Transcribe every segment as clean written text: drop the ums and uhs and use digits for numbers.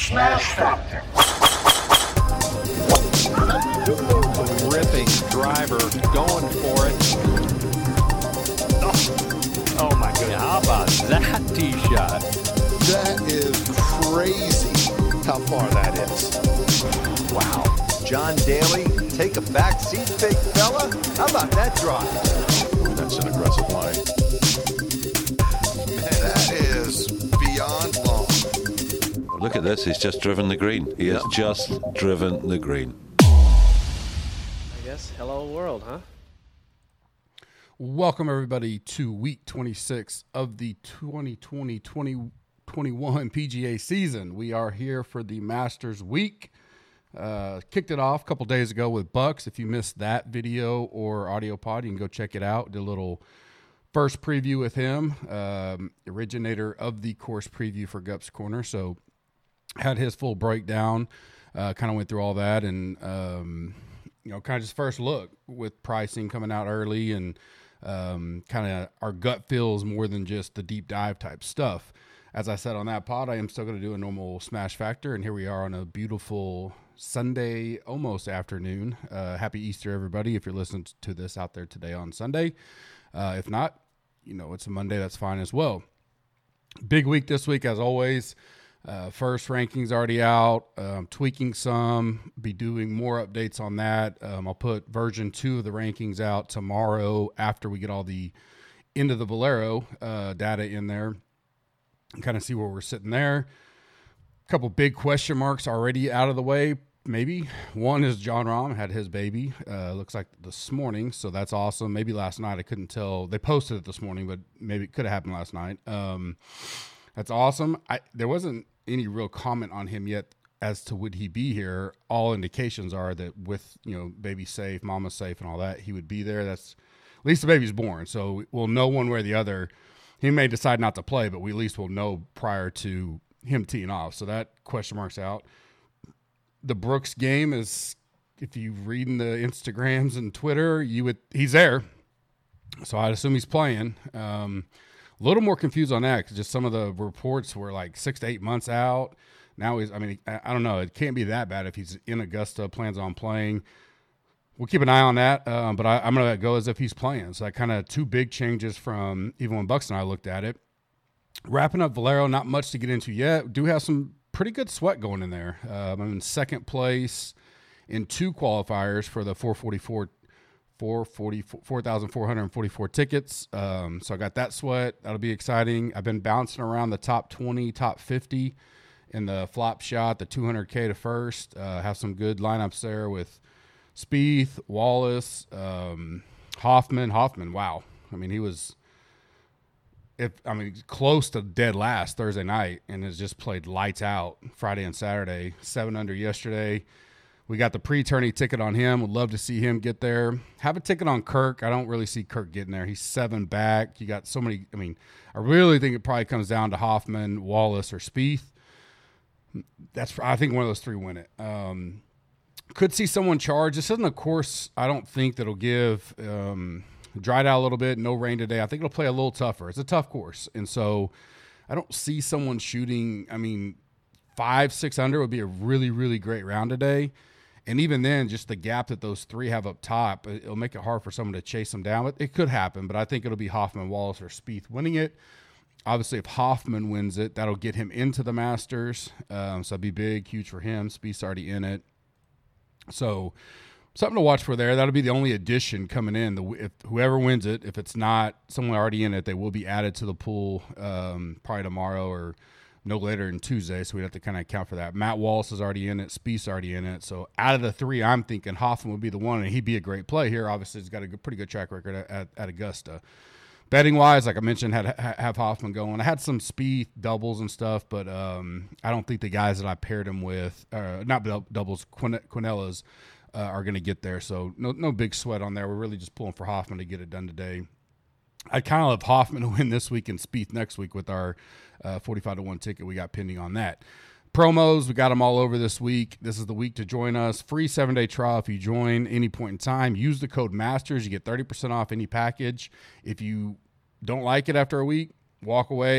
Smash Factor. Ripping driver, going for it. Oh my goodness. How about that tee shot? That is crazy how far that is. Wow. John Daly, take a back seat, big fella. How about that drive? That's an aggressive line. That is beyond long. Look at this, he's just driven the green. He has just driven the green. I guess hello world, huh? Welcome everybody to week 26 of the 2020-2021 PGA season. We are here for the Masters week. Kicked it off a couple days ago with Bucks. If you missed that video or audio pod, you can go check it out. Did a little first preview with him, originator of the course preview for Gups Corner. So had his full breakdown, kind of went through all that and, kind of just first look with pricing coming out early and kind of our gut feels more than just the deep dive type stuff. As I said on that pod, I am still going to do a normal Smash Factor, and here we are on a beautiful Sunday, almost afternoon. Happy Easter, everybody, if you're listening to this out there today on Sunday. If not, it's a Monday, that's fine as well. Big week this week, as always. First rankings already out, tweaking some, be doing more updates on that. I'll put version 2 of the rankings out tomorrow after we get all the end of the Valero data in there and kind of see where we're sitting there. A couple big question marks already out of the way. Maybe one is Jon Rahm had his baby, looks like this morning. So that's awesome. Maybe last night, I couldn't tell. They posted it this morning, but maybe it could have happened last night. That's awesome. There wasn't any real comment on him yet as to would he be here. All indications are that with, baby safe, mama safe and all that, he would be there. That's at least the baby's born. So we'll know one way or the other. He may decide not to play, but we at least will know prior to him teeing off. So that question mark's out. The Brooks game is, if you read in the Instagrams and Twitter, he's there. So I'd assume he's playing. A little more confused on that because just some of the reports were like 6 to 8 months out. Now I don't know. It can't be that bad if he's in Augusta, plans on playing. We'll keep an eye on that, but I'm going to go as if he's playing. So that kind of two big changes from even when Bucks and I looked at it. Wrapping up Valero, not much to get into yet. Do have some pretty good sweat going in there. I'm in second place in 2 qualifiers for the 4,444 tickets. So I got that sweat. That'll be exciting. I've been bouncing around the top 20, top 50 in the flop shot, the 200K to first. Have some good lineups there with Spieth, Wallace, Hoffman. Wow. He was close to dead last Thursday night and has just played lights out Friday and Saturday. 7 under yesterday. We got the pre-tourney ticket on him. Would love to see him get there. Have a ticket on Kirk. I don't really see Kirk getting there. He's 7 back. You got so many. I really think it probably comes down to Hoffman, Wallace, or Spieth. I think one of those 3 win it. Could see someone charge. This isn't a course I don't think that'll give dried out a little bit. No rain today. I think it'll play a little tougher. It's a tough course. And so I don't see someone shooting. 5-6 under would be a really, really great round today. And even then, just the gap that those 3 have up top, it'll make it hard for someone to chase them down. It could happen, but I think it'll be Hoffman, Wallace, or Spieth winning it. Obviously, if Hoffman wins it, that'll get him into the Masters. So that'd be big, huge for him. Spieth's already in it. So something to watch for there. That'll be the only addition coming in. If whoever wins it, if it's not someone already in it, they will be added to the pool probably tomorrow or no later than Tuesday, so we'd have to kind of account for that. Matt Wallace is already in it. Spieth's already in it. So out of the 3, I'm thinking Hoffman would be the one, and he'd be a great play here. Obviously, he's got a pretty good track record at Augusta. Betting-wise, like I mentioned, have Hoffman going. I had some Spieth doubles and stuff, but I don't think the guys that I paired him with, not doubles, Quinellas, are going to get there. So no big sweat on there. We're really just pulling for Hoffman to get it done today. I kind of love Hoffman to win this week and Spieth next week with our 45-1 ticket we got pending on that. Promos, we got them all over this week. This is the week to join us. Free 7-day trial if you join any point in time. Use the code MASTERS. You get 30% off any package. If you don't like it after a week, walk away.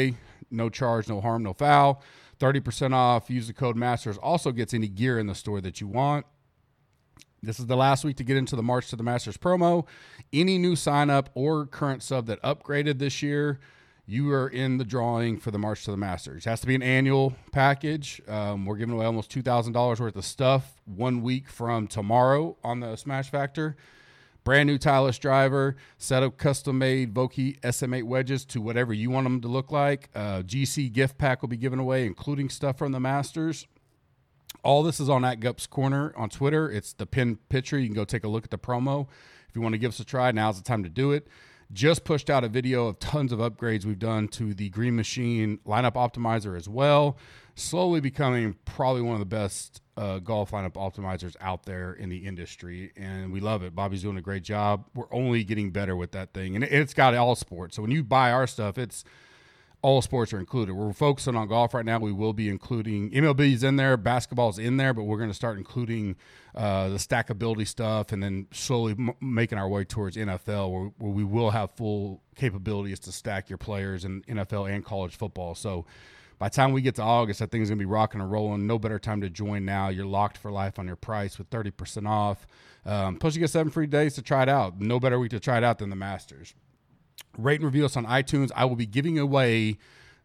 No charge, no harm, no foul. 30% off. Use the code MASTERS. Also gets any gear in the store that you want. This is the last week to get into the March to the Masters promo. Any new sign up or current sub that upgraded this year, you are in the drawing for the March to the Masters. It has to be an annual package. We're giving away almost $2,000 worth of stuff 1 week from tomorrow on the Smash Factor. Brand new Titleist driver, set of custom-made Vokey SM8 wedges to whatever you want them to look like. GC gift pack will be given away, including stuff from the Masters. All this is on @Gups Corner on Twitter. It's the pinned picture. You can go take a look at the promo. If you want to give us a try, now's the time to do it. Just pushed out a video of tons of upgrades we've done to the Green Machine lineup optimizer as well. Slowly becoming probably one of the best golf lineup optimizers out there in the industry, and we love it. Bobby's doing a great job. We're only getting better with that thing, and it's got all sports. So when you buy our stuff, it's all sports are included. We're focusing on golf right now. We will be including MLB's in there, basketball's in there, but we're going to start including the stackability stuff, and then slowly making our way towards NFL, where we will have full capabilities to stack your players in NFL and college football. So by the time we get to August, that thing's going to be rocking and rolling. No better time to join now. You're locked for life on your price with 30% off. Plus, you get 7 free days to try it out. No better week to try it out than the Masters. Rate and review us on iTunes. I will be giving away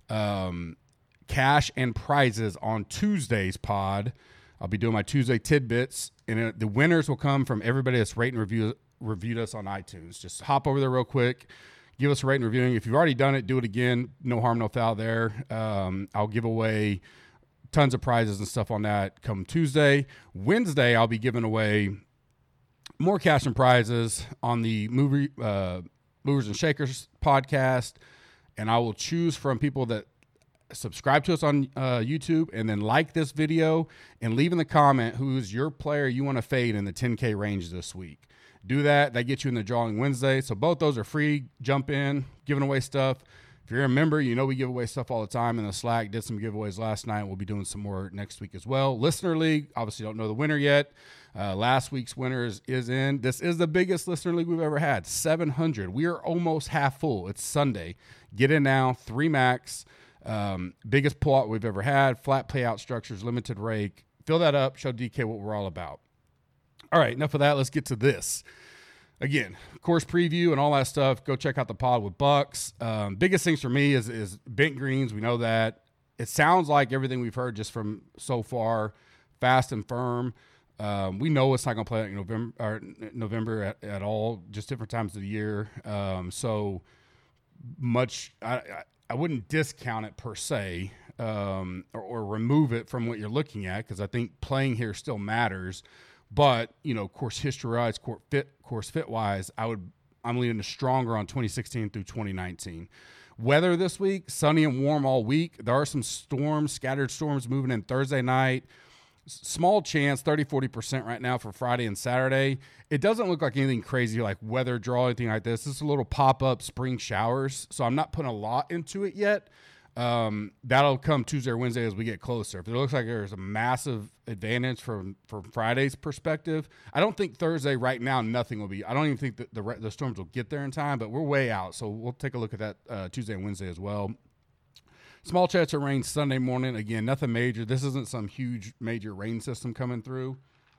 cash and prizes on Tuesday's pod. I'll be doing my Tuesday tidbits, and the winners will come from everybody that's rate and reviewed us on iTunes. Just hop over there real quick, give us a rate and reviewing. If you've already done it, do it again. No harm, no foul there. I'll give away tons of prizes and stuff on that come Tuesday. Wednesday, I'll be giving away more cash and prizes on the Movers and Shakers podcast, and I will choose from people that subscribe to us on YouTube and then like this video and leave in the comment who's your player you want to fade in the 10K range this week. Do that. That gets you in the drawing Wednesday. So both those are free. Jump in, giving away stuff. If you're a member, you know we give away stuff all the time in the Slack. Did some giveaways last night. We'll be doing some more next week as well. Listener League, obviously don't know the winner yet. Last week's winner is in. This is the biggest Listener League we've ever had, 700. We are almost half full. It's Sunday. Get in now, 3 max. Biggest plot we've ever had, flat payout structures, limited rake. Fill that up, show DK what we're all about. All right, enough of that. Let's get to this. Again, course preview and all that stuff. Go check out the pod with Bucks. Biggest things for me is bent greens. We know that. It sounds like everything we've heard just from so far, fast and firm. We know it's not going to play in November at all, just different times of the year. So much, I wouldn't discount it per se, or remove it from what you're looking at, because I think playing here still matters. But, course history-wise, course fit-wise, I'm leaning stronger on 2016 through 2019. Weather this week, sunny and warm all week. There are some storms, scattered storms moving in Thursday night. Small chance, 30-40% right now for Friday and Saturday. It doesn't look like anything crazy like weather draw, anything like this. This is a little pop-up spring showers, so I'm not putting a lot into it yet. That'll come Tuesday or Wednesday as we get closer. If it looks like there's a massive advantage from Friday's perspective, I don't think Thursday right now nothing will be. I don't even think that the storms will get there in time, but we're way out, so we'll take a look at that Tuesday and Wednesday as well. Small chance of rain Sunday morning. Again, nothing major. This isn't some huge major rain system coming through.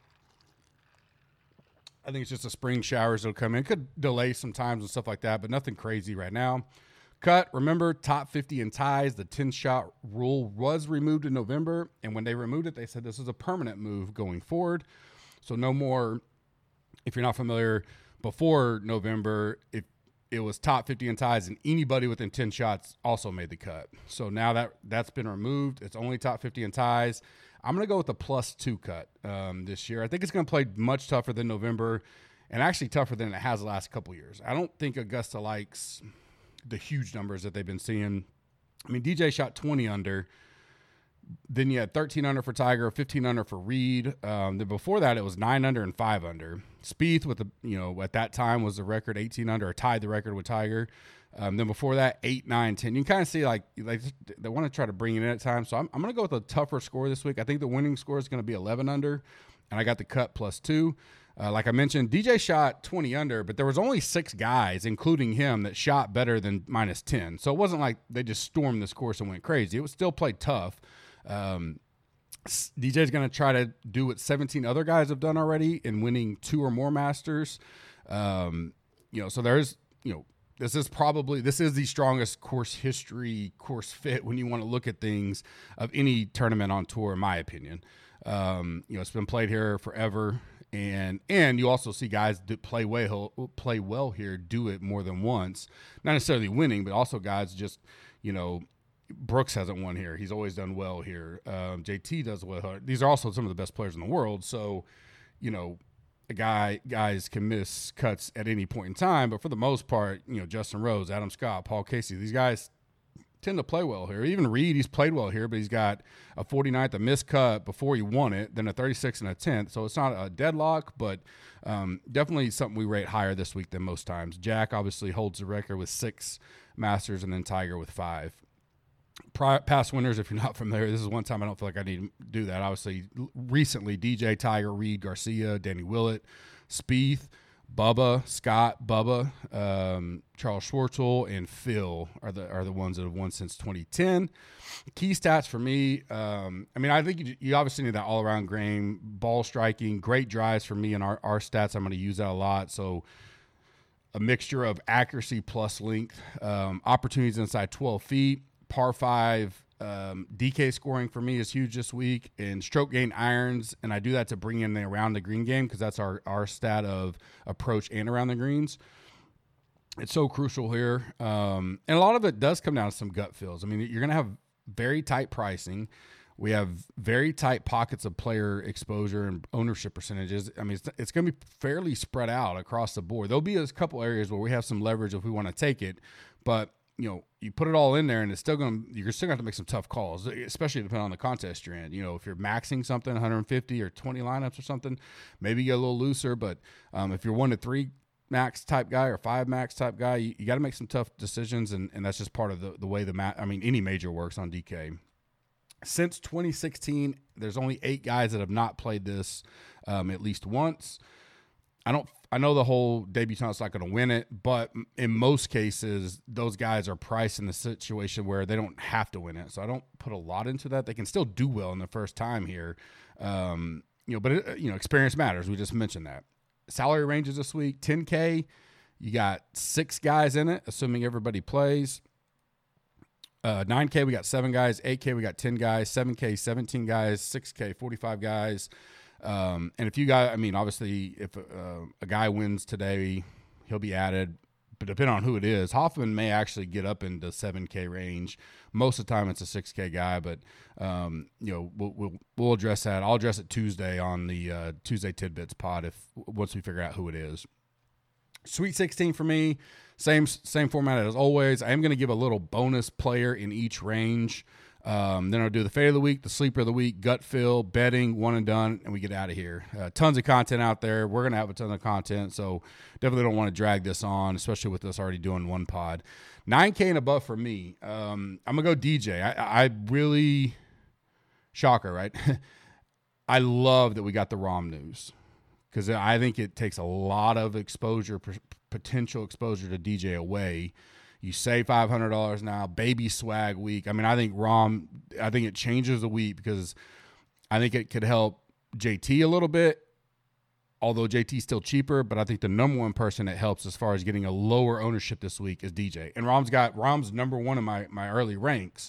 I think it's just a spring showers that'll come in. It could delay some times and stuff like that, but nothing crazy right now. Cut, remember, top 50 in ties. The 10-shot rule was removed in November, and when they removed it, they said this is a permanent move going forward. So no more, if you're not familiar, before November, it was top 50 in ties, and anybody within 10 shots also made the cut. So now that's been removed. It's only top 50 in ties. I'm going to go with the +2 cut this year. I think it's going to play much tougher than November, and actually tougher than it has the last couple years. I don't think Augusta likes the huge numbers that they've been seeing. I mean, DJ shot 20 under. Then you had 13 under for Tiger, 15 under for Reed. Then before that, it was 9 under and 5 under. Spieth with at that time was the record 18 under, or tied the record with Tiger. Then before that, 8, 9, 10. You can kind of see like they want to try to bring it in at times. So I'm going to go with a tougher score this week. I think the winning score is going to be 11 under. and I got the cut +2. Like I mentioned, DJ shot 20 under, but there was only 6 guys, including him, that shot better than -10. So it wasn't like they just stormed this course and went crazy. It was still played tough. DJ's going to try to do what 17 other guys have done already in winning 2 or more Masters. So there's, this is the strongest course fit when you want to look at things of any tournament on tour, in my opinion. It's been played here forever. And you also see guys that play well here do it more than once, not necessarily winning, but also guys just, Brooks hasn't won here. He's always done well here. JT does well. These are also some of the best players in the world. So, guys can miss cuts at any point in time, but for the most part, Justin Rose, Adam Scott, Paul Casey, these guys tend to play well here. Even Reed, he's played well here, but he's got a 49th, a missed cut before he won it, then a 36 and a 10th. So it's not a deadlock, but definitely something we rate higher this week than most times. Jack obviously holds the record with 6 Masters, and then Tiger with 5. Past winners, if you're not familiar, this is one time I don't feel like I need to do that. Obviously, recently, DJ, Tiger, Reed, Garcia, Danny Willett, Spieth, Bubba, Scott, Charles Schwartzel, and Phil are the ones that have won since 2010. Key stats for me, I think you obviously need that all-around game, ball striking, great drives for me, and our stats, I'm going to use that a lot. So a mixture of accuracy plus length, opportunities inside 12 feet, par 5, DK scoring for me is huge this week, and stroke gain irons, and I do that to bring in the around the green game because that's our stat of approach and around the greens. It's so crucial here, and a lot of it does come down to some gut feels. You're going to have very tight pricing. We have very tight pockets of player exposure and ownership percentages. It's going to be fairly spread out across the board. There'll be a couple areas where we have some leverage if we want to take it, but you put it all in there, and you're still going to have to make some tough calls, especially depending on the contest you're in. If you're maxing something, 150 or 20 lineups or something, maybe get a little looser. But if you're 1 to 3 max type guy or 5 max type guy, you got to make some tough decisions, and that's just part of the way any major works on DK. Since 2016, there's only 8 guys that have not played this at least once. I know the whole debutante's not going to win it, but in most cases, those guys are priced in the situation where they don't have to win it. So I don't put a lot into that. They can still do well in the first time here. But experience matters. We just mentioned that. Salary ranges this week, $10K. You got 6 guys in it, assuming everybody plays. 9K, we got 7 guys. 8K, we got 10 guys. 7K, 17 guys. 6K, 45 guys. And if you got, obviously, if a guy wins today, he'll be added. But depending on who it is, Hoffman may actually get up into 7K range. Most of the time, it's a 6K guy, but we'll address that. I'll address it Tuesday on the Tuesday Tidbits pod once we figure out who it is. Sweet 16 for me, same format as always. I am going to give a little bonus player in each range. Then I'll do the fade of the week, the sleeper of the week, gut feel, betting, one and done, and we get out of here. Tons of content out there. We're going to have a ton of content, so definitely don't want to drag this on, especially with us already doing one pod. 9K and above for me. I'm going to go DJ. I really, shocker, right? I love that we got the ROM news because I think it takes a lot of potential exposure to DJ away. You save $500 now, baby swag week. I think it changes the week because I think it could help JT a little bit, although JT's still cheaper, but I think the number one person it helps as far as getting a lower ownership this week is DJ. And Rahm's number one in my early ranks.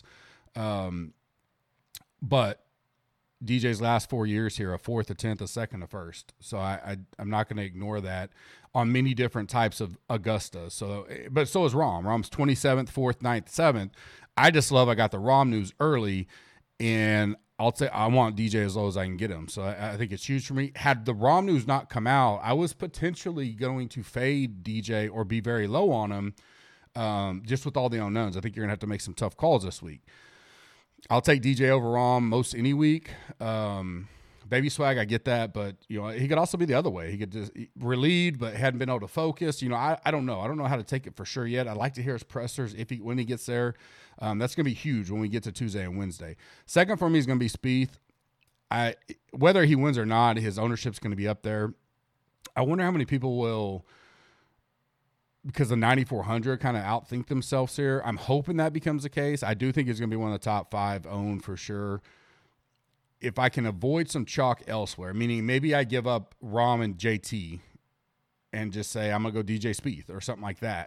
But DJ's last 4 years here, a 4th, a 10th, a 2nd, a 1st. So I'm not going to ignore that on many different types of Augusta. But so is Rahm. Rahm's 27th, 4th, 9th, 7th. I just love I got the Rahm news early, and I'll say I want DJ as low as I can get him. So I think it's huge for me. Had the Rahm news not come out, I was potentially going to fade DJ or be very low on him just with all the unknowns. I think you're going to have to make some tough calls this week. I'll take DJ over Rahm most any week. Baby swag, I get that, but he could also be the other way. He could just relieved, but hadn't been able to focus. I don't know. I don't know how to take it for sure yet. I'd like to hear his pressers when he gets there. That's going to be huge when we get to Tuesday and Wednesday. Second for me is going to be Spieth. Whether he wins or not, his ownership's going to be up there. I wonder how many people will, because the 9,400 kind of outthink themselves here. I'm hoping that becomes the case. I do think he's going to be one of the top 5 owned for sure. If I can avoid some chalk elsewhere, meaning maybe I give up Rahm and JT and just say I'm going to go DJ Spieth or something like that.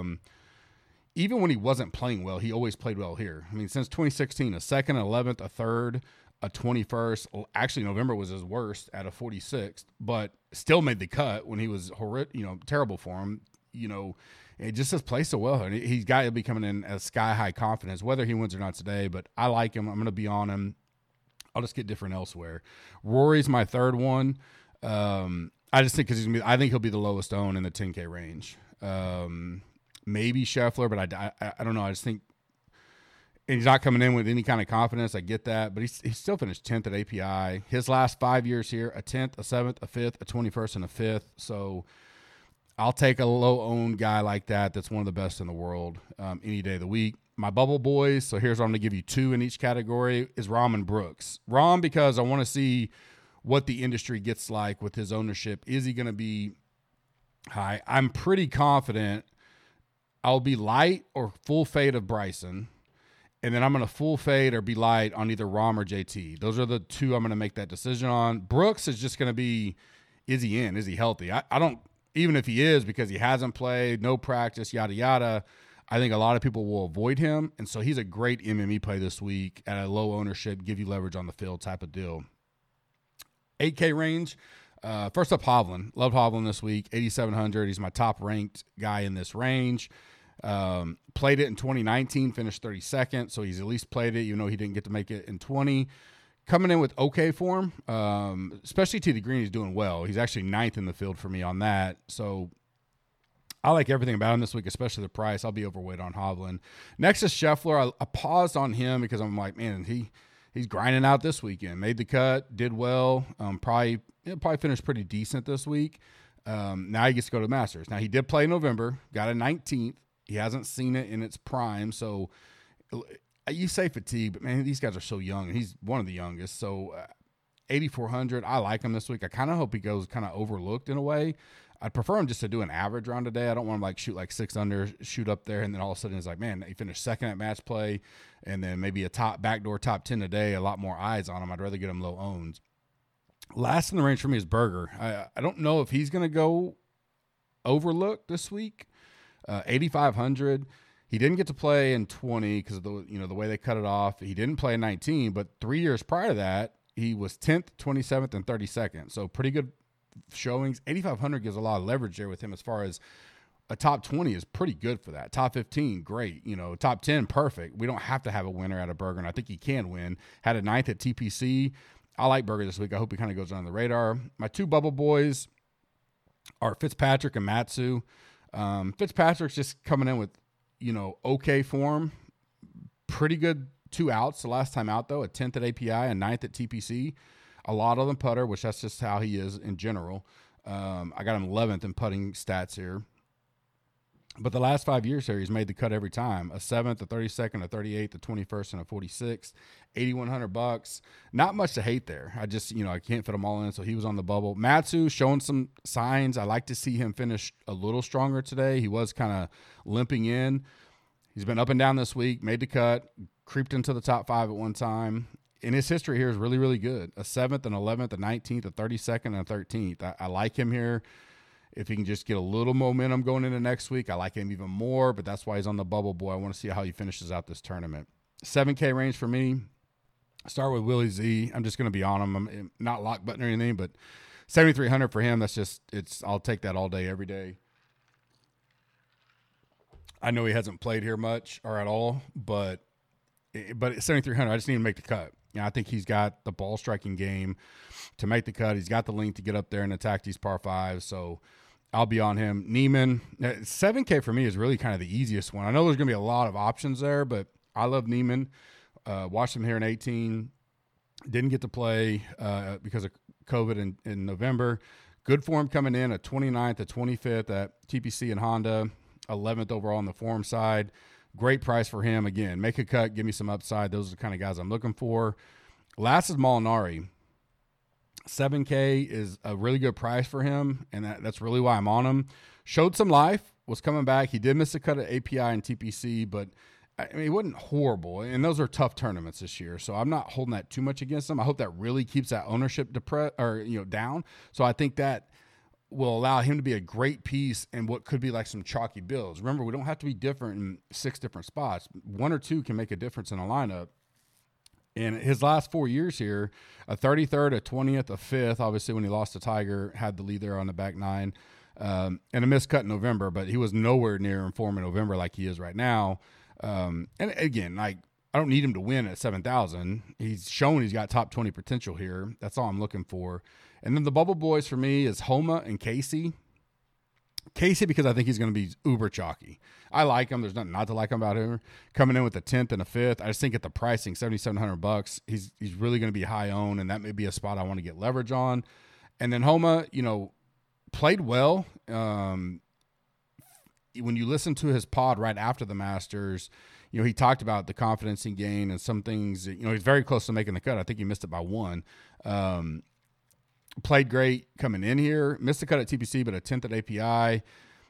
Even when he wasn't playing well, he always played well here. I mean, since 2016, a second, 11th, a third, a 21st. Actually, November was his worst at a 46th, but still made the cut when he was terrible for him. It just has played so well. And he's got to be coming in at sky-high confidence, whether he wins or not today. But I like him. I'm going to be on him. I'll just get different elsewhere. Rory's my third one. I just think because I think he'll be the lowest owned in the 10K range. Maybe Scheffler, but I don't know. I just think, and he's not coming in with any kind of confidence. I get that, but he still finished 10th at API. His last 5 years here, a 10th, a 7th, a 5th, a 21st, and a 5th. So I'll take a low-owned guy like that that's one of the best in the world any day of the week. My bubble boys, so here's what I'm going to give you 2 in each category, is Rahm and Brooks. Rahm, because I want to see what the industry gets like with his ownership. Is he going to be high? I'm pretty confident I'll be light or full fade of Bryson, and then I'm going to full fade or be light on either Rahm or JT. Those are the 2 I'm going to make that decision on. Brooks is just going to be, is he in? Is he healthy? I don't, even if he is, because he hasn't played, no practice, yada, yada, I think a lot of people will avoid him, and so he's a great MME play this week at a low ownership, give you leverage on the field type of deal. 8K range, first up Hovland. Loved Hovland this week, 8,700. He's my top-ranked guy in this range. Played it in 2019, finished 32nd, so he's at least played it, even though he didn't get to make it in 20. Coming in with okay form, especially to the green, he's doing well. He's actually 9th in the field for me on that, so I like everything about him this week, especially the price. I'll be overweight on Hovland. Next is Scheffler. I paused on him because I'm like, man, he's grinding out this weekend. Made the cut, did well. Probably finished pretty decent this week. Now he gets to go to the Masters. Now he did play in November, got a 19th. He hasn't seen it in its prime, so you say fatigue, but man, these guys are so young, and he's one of the youngest. So 8,400, I like him this week. I kind of hope he goes kind of overlooked in a way. I'd prefer him just to do an average round today. I don't want him shoot 6 under, shoot up there, and then all of a sudden it's like, man, he finished 2nd at match play, and then maybe a backdoor top 10 today, a lot more eyes on him. I'd rather get him low owned. Last in the range for me is Berger. I don't know if he's going to go overlooked this week. 8,500. He didn't get to play in 20 because of the way they cut it off. He didn't play in 19, but 3 years prior to that, he was 10th, 27th, and 32nd. So pretty good showings. 8,500 gives a lot of leverage there with him as far as a top 20 is pretty good for that. Top 15, great. Top 10, perfect. We don't have to have a winner out of Berger, and I think he can win. Had a 9th at TPC. I like Berger this week. I hope he kind of goes on the radar. My 2 bubble boys are Fitzpatrick and Matsu. Fitzpatrick's just coming in with, okay form. Pretty good 2 outs the last time out, though. A 10th at API, a 9th at TPC. A lot of them putter, which that's just how he is in general. I got him 11th in putting stats here. But the last 5 years here, he's made the cut every time. A 7th, a 32nd, a 38th, a 21st, and a 46th. $8,100. Not much to hate there. I just, I can't fit them all in, so he was on the bubble. Matsu showing some signs. I like to see him finish a little stronger today. He was kind of limping in. He's been up and down this week, made the cut, creeped into the top 5 at one time. And his history here is really, really good. A 7th, an 11th, a 19th, a 32nd, and a 13th. I like him here. If he can just get a little momentum going into next week, I like him even more, but that's why he's on the bubble boy. I want to see how he finishes out this tournament. 7K range for me. Start with Willie Z. I'm just going to be on him. I'm not lock button or anything, but 7,300 for him. That's just, I'll take that all day, every day. I know he hasn't played here much or at all, but at 7,300, I just need to make the cut. I think he's got the ball striking game to make the cut. He's got the length to get up there and attack these par 5s. So I'll be on him. Neiman, 7K for me is really kind of the easiest one. I know there's going to be a lot of options there, but I love Neiman. Watched him here in 18. Didn't get to play because of COVID in November. Good form coming in at 29th, at 25th at TPC and Honda, 11th overall on the form side. Great price for him. Again, make a cut, give me some upside. Those are the kind of guys I'm looking for. Last is Molinari. $7K is a really good price for him, and that's really why I'm on him. Showed some life, was coming back. He did miss a cut at API and TPC, but I mean, it wasn't horrible. And those are tough tournaments this year, so I'm not holding that too much against him. I hope that really keeps that ownership down. So I think that will allow him to be a great piece in what could be like some chalky builds. Remember, we don't have to be different in 6 different spots. 1 or 2 can make a difference in a lineup. In his last 4 years here, a 33rd, a 20th, a 5th, obviously when he lost to Tiger, had the lead there on the back 9, and a missed cut in November, but he was nowhere near in form in November like he is right now. And again, like, I don't need him to win at 7,000. He's shown he's got top 20 potential here. That's all I'm looking for. And then the bubble boys for me is Homa and Casey. Casey, because I think he's going to be uber chalky. I like him. There's nothing not to like him about him. Coming in with a 10th and a 5th, I just think at the pricing, $7,700, he's really going to be high owned, and that may be a spot I want to get leverage on. And then Homa, played well. When you listen to his pod right after the Masters, he talked about the confidence he gained and some things. He's very close to making the cut. I think he missed it by 1. Played great coming in here. Missed the cut at TPC, but a 10th at API.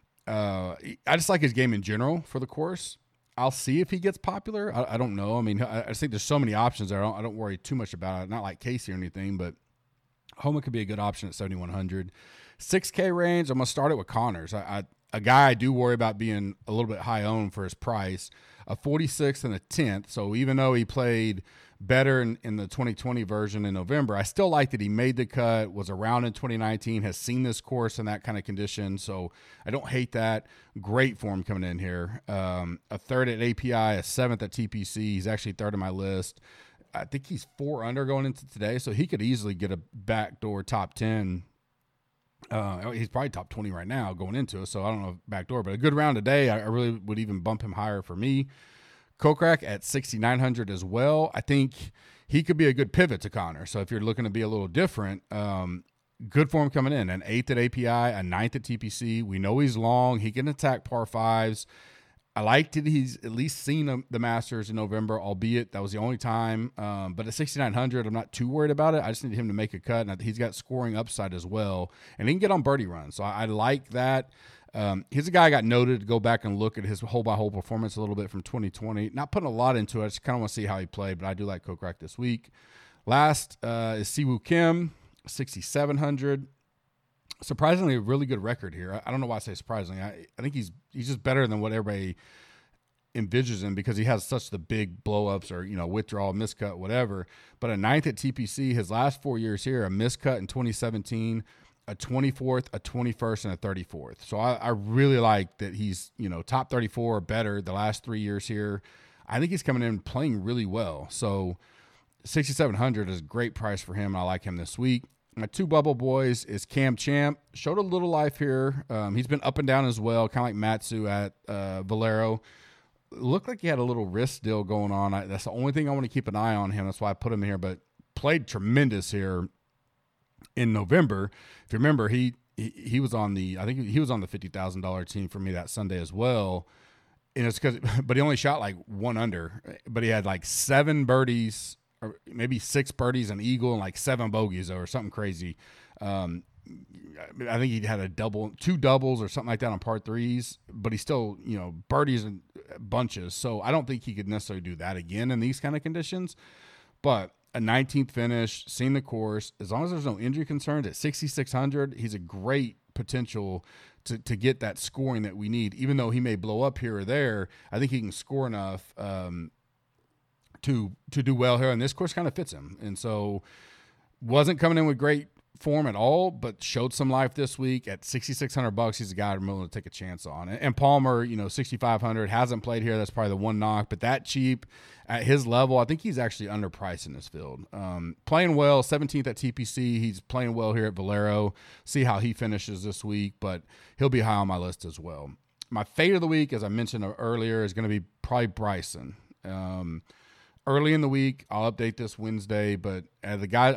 I just like his game in general for the course. I'll see if he gets popular. I don't know. I mean, I just think there's so many options there. I don't worry too much about it. Not like Casey or anything, but Homa could be a good option at 7,100. 6K range, I'm going to start it with Connors. A guy I do worry about being a little bit high owned for his price. A 46th and a 10th. So even though he played better in the 2020 version in November, I still like that he made the cut, was around in 2019, has seen this course in that kind of condition. So I don't hate that. Great form coming in here. A 3rd at API, a 7th at TPC. He's actually 3rd on my list. I think he's 4 under going into today, so he could easily get a backdoor top 10. He's probably top 20 right now going into it, so I don't know if backdoor, but a good round today. I really would even bump him higher for me. Kokrak at 6,900 as well. I think he could be a good pivot to Connor. So if you're looking to be a little different, good form coming in. An 8th at API, a 9th at TPC. We know he's long. He can attack par 5s. I liked that he's at least seen the Masters in November, albeit that was the only time. But at 6,900, I'm not too worried about it. I just need him to make a cut, and he's got scoring upside as well. And he can get on birdie runs, so I like that. He's a guy I got noted to go back and look at his hole-by-hole performance a little bit from 2020. Not putting a lot into it. I just kind of want to see how he played, but I do like Kokrak this week. Last is Siwoo Kim, 6,700. Surprisingly, a really good record here. I don't know why I say surprisingly. I think he's just better than what everybody envisions him because he has such the big blow-ups or, withdrawal, miscut, whatever. But a 9th at TPC, his last 4 years here, a miscut in 2017, a 24th, a 21st, and a 34th. So I really like that he's, top 34 or better the last 3 years here. I think he's coming in playing really well. So 6,700 is a great price for him. I like him this week. My 2 bubble boys is Cam Champ. Showed a little life here. He's been up and down as well, kind of like Matsu at Valero. Looked like he had a little wrist deal going on. That's the only thing I want to keep an eye on him. That's why I put him here, but played tremendous here in November. If you remember, he was on the $50,000 team for me that Sunday as well. And it's but he only shot like 1 under, but he had like 7 birdies, or maybe 6 birdies, an eagle, and like 7 bogeys or something crazy. I think he had 2 doubles or something like that on par 3s, but he still, birdies in bunches. So I don't think he could necessarily do that again in these kind of conditions. But a 19th finish, seen the course, as long as there's no injury concerns at 6,600, he's a great potential to get that scoring that we need. Even though he may blow up here or there, I think he can score enough to do well here, and this course kind of fits him. And so wasn't coming in with great form at all, but showed some life this week at $6,600. He's a guy I'm willing to take a chance on. And Palmer, 6,500, hasn't played here. That's probably the one knock, but that cheap at his level, I think he's actually underpriced in this field. Playing well, 17th at TPC. He's playing well here at Valero. See how he finishes this week, but he'll be high on my list as well. My fade of the week, as I mentioned earlier, is going to be probably Bryson. Early in the week, I'll update this Wednesday, but the guy,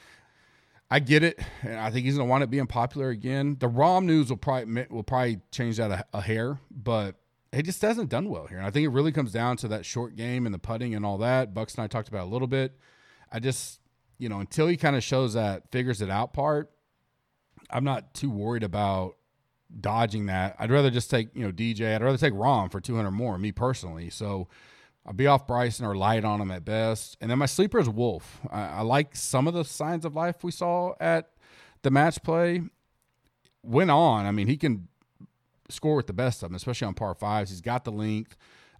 I get it, and I think he's going to wind up being popular again. The Rahm news will probably change that a hair, but he just hasn't done well here. And I think it really comes down to that short game and the putting and all that. Bucks and I talked about it a little bit. until he kind of shows that figures it out part, I'm not too worried about dodging that. I'd rather just take, DJ. I'd rather take Rom for 200 more, me personally. So I'll be off Bryson or light on him at best. And then my sleeper is Wolf. I like some of the signs of life we saw at the match play. Went on. I mean, he can score with the best of them, especially on par fives. He's got the length.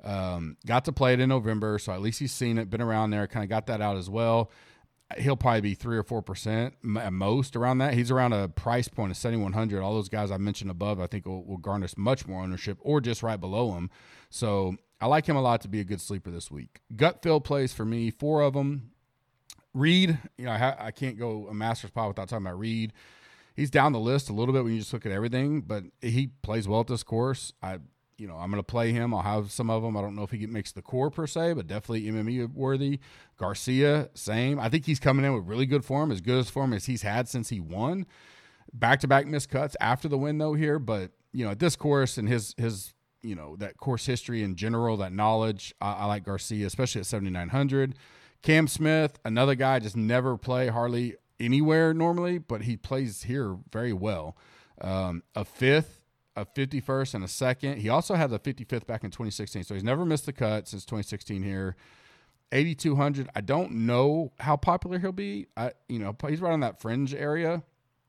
Got to play it in November, so at least he's seen it, been around there, kind of got that out as well. He'll probably be 3 or 4% at most around that. He's around a price point of 7,100. All those guys I mentioned above, I think will garnish much more ownership or just right below him. So I like him a lot to be a good sleeper this week. Gut feel plays for me, 4 of them. Reed, I can't go a Masters pod without talking about Reed. He's down the list a little bit when you just look at everything, but he plays well at this course. I'm going to play him. I'll have some of them. I don't know if he makes the core per se, but definitely MME worthy. Garcia, same. I think he's coming in with really good form, as good as form as he's had since he won. Back-to-back missed cuts after the win, though, here. But, at this course and his that course history in general, that knowledge, I like Garcia, especially at 7,900. Cam Smith, another guy, just never play hardly anywhere normally, but he plays here very well. A fifth, a 51st, and a second. He also had the 55th back in 2016, so he's never missed the cut since 2016 here. 8,200. I don't know how popular he'll be. He's right on that fringe area,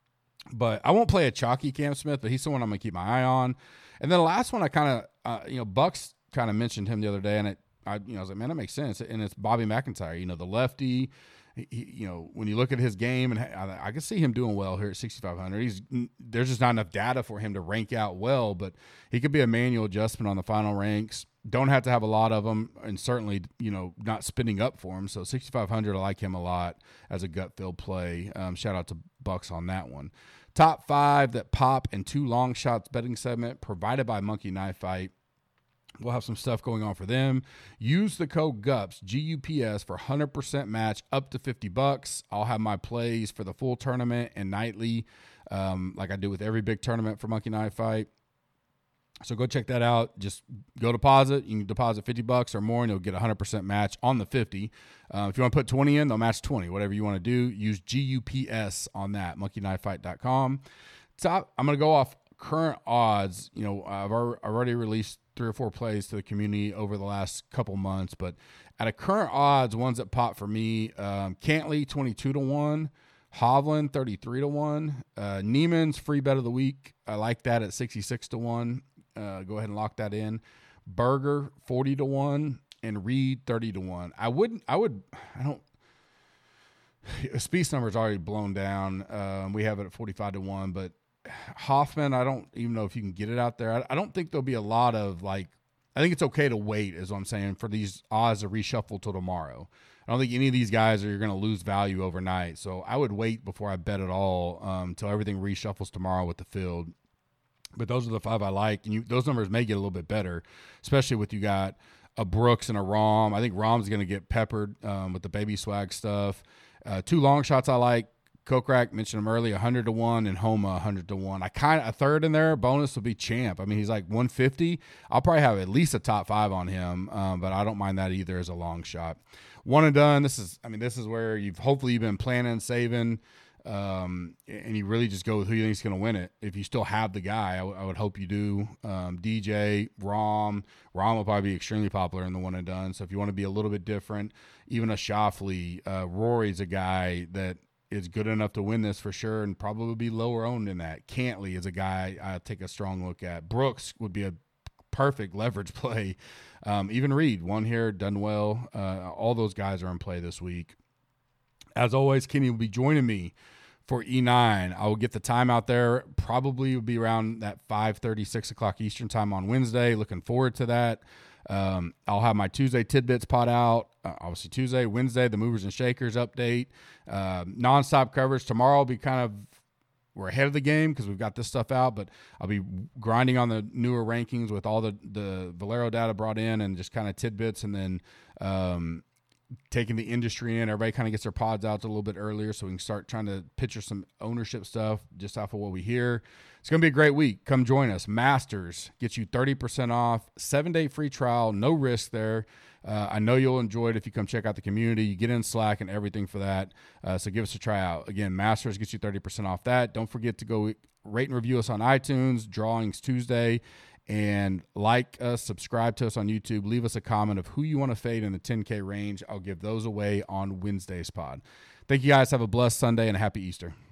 but I won't play a chalky Cam Smith, but he's someone I'm going to keep my eye on. And then the last one I kind of, Bucks kind of mentioned him the other day, and I was like, man, that makes sense. And it's Bobby McIntyre, the lefty. When you look at his game, and I can see him doing well here at 6,500. There's just not enough data for him to rank out well, but he could be a manual adjustment on the final ranks. Don't have to have a lot of them, and certainly, not spinning up for him. So 6,500, I like him a lot as a gut feel play. Shout out to Bucks on that one. Top 5 that pop and 2 long shots betting segment provided by Monkey Knife Fight. We'll have some stuff going on for them. Use the code GUPS, GUPS, for 100% match up to $50. I'll have my plays for the full tournament and nightly, like I do with every big tournament for Monkey Knife Fight. So go check that out. Just go deposit. You can deposit $50 or more, and you'll get a 100% match on the 50. If you want to put 20 in, they'll match 20. Whatever you want to do, use GUPS on that, monkeyknifefight.com. I'm going to go off current odds. I've already released 3 or 4 plays to the community over the last couple months, but at a current odds, ones that pop for me, Cantley 22-1, Hovland 33-1, Neiman's free bet of the week. I like that at 66-1. Go ahead and lock that in. Berger 40-1 and Reed 30-1. Spieth's number is already blown down. We have it at 45-1, but Hoffman, I don't even know if you can get it out there. I don't think there'll be a lot of I think it's okay to wait, is what I'm saying, for these odds to reshuffle till tomorrow. I don't think any of these guys are going to lose value overnight. So I would wait before I bet at all until everything reshuffles tomorrow with the field. But those are the 5 I like. And those numbers may get a little bit better, especially with you got a Brooks and a Rahm. I think Rahm's going to get peppered with the baby swag stuff. 2 long shots I like. Kokrak, mentioned him earlier, 100-1, and Homa 100-1. A third in there. Bonus will be Champ. I mean, he's like 150. I'll probably have at least a top 5 on him, but I don't mind that either as a long shot. One and done. This is where you've been planning, saving, and you really just go with who you think is going to win it. If you still have the guy, I would hope you do. DJ, Rahm will probably be extremely popular in the one and done. So if you want to be a little bit different, even a Schauffele, Rory's a guy that is good enough to win this for sure and probably be lower owned in that. Cantley is a guy I take a strong look at. Brooks would be a perfect leverage play. Even Reed, one here, done well. All those guys are in play this week. As always, Kenny will be joining me for E9. I will get the time out there. Probably will be around that 5:30, 6 o'clock Eastern time on Wednesday. Looking forward to that. I'll have my Tuesday tidbits pod out. Obviously Tuesday, Wednesday, the movers and shakers update. Nonstop coverage. Tomorrow will be we're ahead of the game because we've got this stuff out, but I'll be grinding on the newer rankings with all the Valero data brought in and just kind of tidbits. And then taking the industry in. Everybody kind of gets their pods out a little bit earlier so we can start trying to picture some ownership stuff just off of what we hear. It's going to be a great week. Come join us. Masters gets you 30% off, 7-day free trial, no risk there. I know you'll enjoy it if you come check out the community. You get in Slack and everything for that. So give us a try out. Again, Masters gets you 30% off that. Don't forget to go rate and review us on iTunes, Drawings Tuesday, and like us, subscribe to us on YouTube. Leave us a comment of who you want to fade in the 10K range. I'll give those away on Wednesday's pod. Thank you guys. Have a blessed Sunday and a happy Easter.